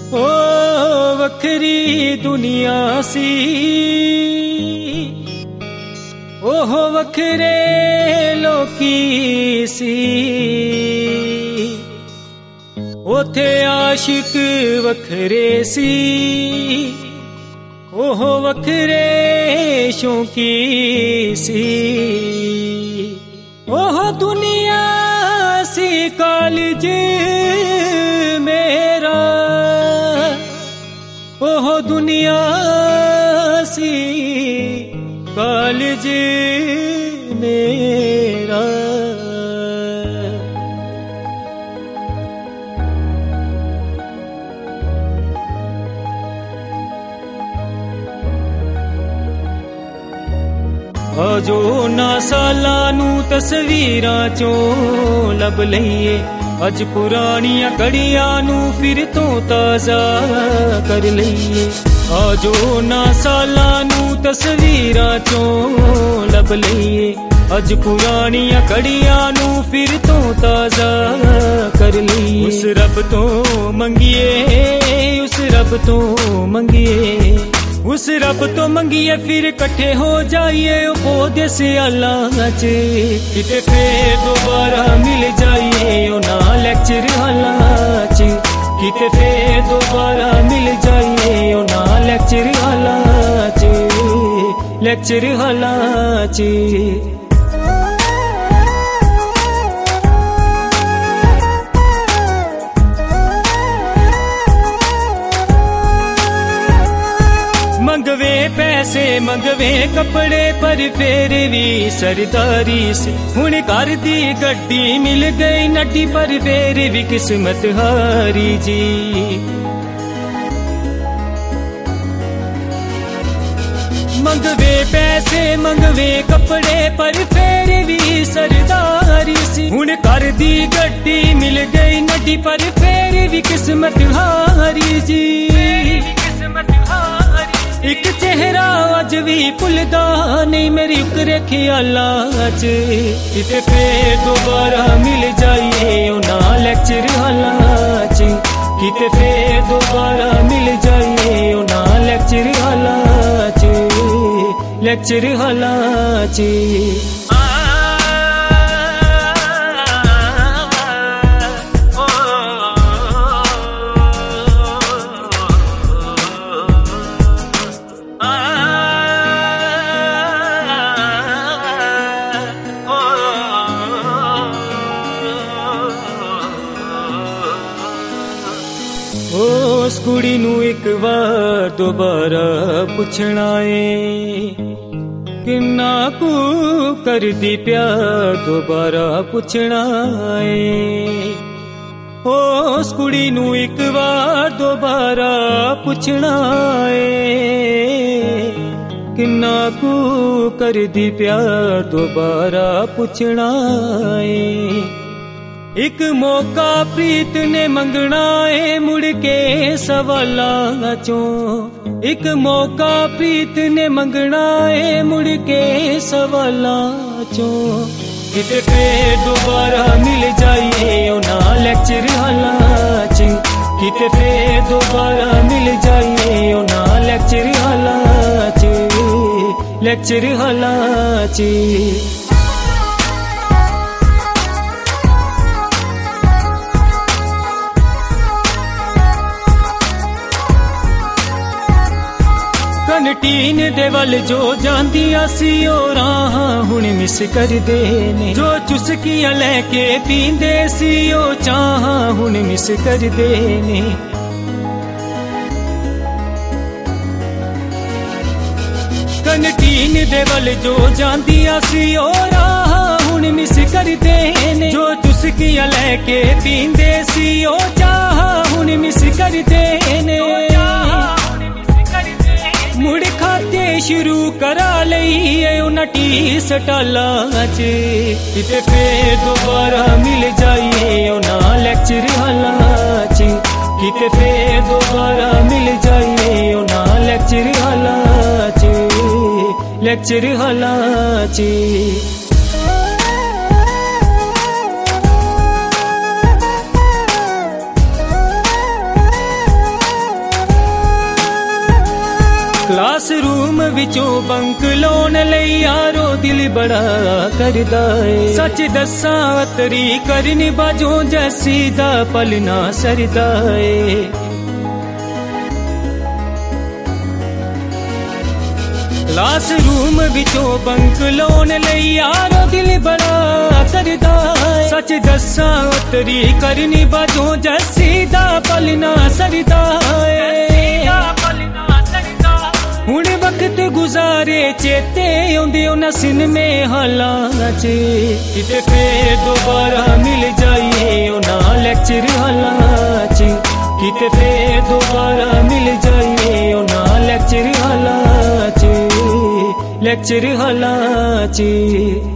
ओ वखरी दुनिया सी, ओह वखरे लोकी सी। ओथे आशिक वखरे सी, ओह वखरे शौकी सी। ओह दुनिया सी कॉलेज मेरा, ओह दुनिया सी कॉलेज मेरा। आजो ना सालां नू तस्वीरां चों लभ लईए, अज पुरानियां घड़ियां नू फिर तो ताजा कर लईए। आजो ना सालां नू तस्वीरां चों लभ लईए, अज पुरानियां घड़ियां नू फिर तो ताजा कर लईए। उस रब तो मंगिए, उस रब तो मंगिए, उस रब तो मंगिए फिर कट्ठे हो जाइए पौधे सियालां च। किते फिर दोबारा मिल जाइए ओ ना लेक्चर हालां च। किते फिर दोबारा मिल जाइए ओ ना लेक्चर हालां च, लेक्चर हालां च। मंगवे पैसे मंगवे कपड़े पर फिर भी सरदारी से, हुण घर दी गड्डी मिल गई नड्डी पर फिर भी किस्मत हारी जी। मंगवे पैसे मंगवे कपड़े पर फिर भी सरदारी से, हुण घर दी गड्डी मिल गई नड्डी पर फिर भी किस्मत हारी जी। एक चेहरा अज भी भुलदा नहीं मेरी उकरे ख्यालां च। किते फिर दोबारा मिल जाइए ओ ना लेक्चर हालां च। किते फिर दोबारा मिल जाइए ओ ना लेक्चर हालां च, लेक्चर हालां च। उस कुड़ी नू एक बार दोबारा पुछना है, किन्ना कू कर दी प्यार दोबारा पुछना है। उस कुड़ी नू एक बार दोबारा पुछना है, किन्ना कू कर दी प्यार दोबारा पुछना है। एक मौका प्रीत ने मंगना है मुड़ के सवालां चों। एक मौका प्रीत ने मंगना है मुड़ के सवालां चों। किते फिर दोबारा मिल जाइए ओ ना लेक्चर हालां च। किते फिर दोबारा मिल जाइए ओ ना लेक्चर हालां च, लेक्चर हालां च। कंटीन दे वल जो जांदियां सी ओ राह हुण मिस करदे ने, जो चुस्कियां लैके पींदे सी ओ चाह हुण मिस करदे ने। कंटीन दे वल जो जांदियां सी ओ राह हुण मिस करदे ने, जो चुस्कियां लैके पींदे सी ओ चाह हुण मिस करदे ने। मुड़ खाते शुरू करा लईए उन्हां टी सटालां च। किते फिर दोबारा मिल जाइए ओ ना लेक्चर हालां च। किते फिर दोबारा मिल जाइए ओ ना लेक्चर हालां च, लेक्चर हालां च। विचों बंक लाउण लई यारो दिल बड़ा करदा है। सच दस्सां अतरी करनी बाजो जैसी दा पलना सरदा है। क्लास रूम विचों बंक लाउण लई यारो दिल बड़ा करदा है। सच दस्सां अतरी करनी बाजो जैसी दा पलना सरदा है। हुण वक्त गुजारे चेते आउंदे उन्हां सिनेमे हालां च, किते फिर दोबारा मिल जाइए उन्हां लेक्चर हालां च, किते फिर दोबारा मिल जाइए उन्हां लेक्चर हालां च, लेक्चर हालां च।